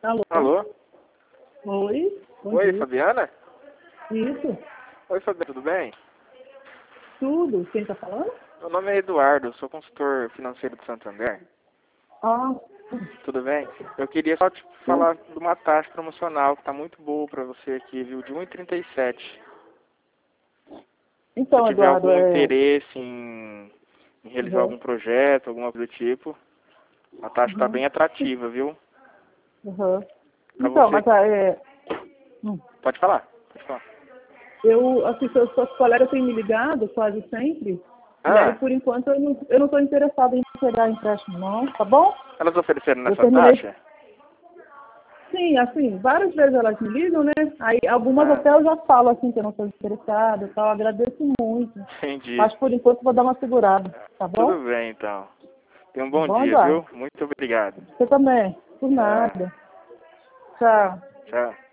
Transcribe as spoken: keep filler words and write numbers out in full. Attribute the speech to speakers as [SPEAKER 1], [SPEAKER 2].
[SPEAKER 1] Alô?
[SPEAKER 2] Alô?
[SPEAKER 1] Oi? Bom
[SPEAKER 2] Oi,
[SPEAKER 1] dia.
[SPEAKER 2] Fabiana?
[SPEAKER 1] Isso?
[SPEAKER 2] Oi, Fabiana, tudo bem?
[SPEAKER 1] Tudo? Quem tá falando?
[SPEAKER 2] Meu nome é Eduardo, sou consultor financeiro do Santander.
[SPEAKER 1] Ah,
[SPEAKER 2] Tudo bem? Eu queria só te
[SPEAKER 1] tudo.
[SPEAKER 2] falar de uma taxa promocional que tá muito boa pra você aqui, viu? De um e trinta e sete. Se
[SPEAKER 1] Então,
[SPEAKER 2] tiver
[SPEAKER 1] Eduardo,
[SPEAKER 2] algum
[SPEAKER 1] é...
[SPEAKER 2] interesse em, em realizar
[SPEAKER 1] Uhum.
[SPEAKER 2] algum projeto, alguma coisa do tipo, a taxa tá
[SPEAKER 1] Uhum.
[SPEAKER 2] bem atrativa, viu?
[SPEAKER 1] Uhum.
[SPEAKER 2] Pra
[SPEAKER 1] Então,
[SPEAKER 2] você.
[SPEAKER 1] mas ah, é... hum,
[SPEAKER 2] Pode falar, pode falar.
[SPEAKER 1] eu, assim, seus, seus colegas têm me ligado quase sempre, e aí,
[SPEAKER 2] Ah,
[SPEAKER 1] por enquanto, eu não, eu não tô interessada em pegar empréstimo, não, tá bom?
[SPEAKER 2] elas ofereceram
[SPEAKER 1] Eu
[SPEAKER 2] nessa
[SPEAKER 1] terminei...
[SPEAKER 2] taxa?
[SPEAKER 1] Sim, assim, várias vezes elas me ligam, né? Aí, algumas
[SPEAKER 2] Ah,
[SPEAKER 1] até eu já falo, assim, que eu não estou interessada e tal, agradeço muito.
[SPEAKER 2] entendi.
[SPEAKER 1] Mas, por enquanto, vou dar uma segurada, tá
[SPEAKER 2] Tudo
[SPEAKER 1] bom?
[SPEAKER 2] bem, então. Tenha um
[SPEAKER 1] Tá
[SPEAKER 2] bom
[SPEAKER 1] bom,
[SPEAKER 2] dia,
[SPEAKER 1] Eduardo?
[SPEAKER 2] viu? Muito obrigado.
[SPEAKER 1] Você também. Por
[SPEAKER 2] Tchau.
[SPEAKER 1] nada. Tchau.
[SPEAKER 2] Tchau.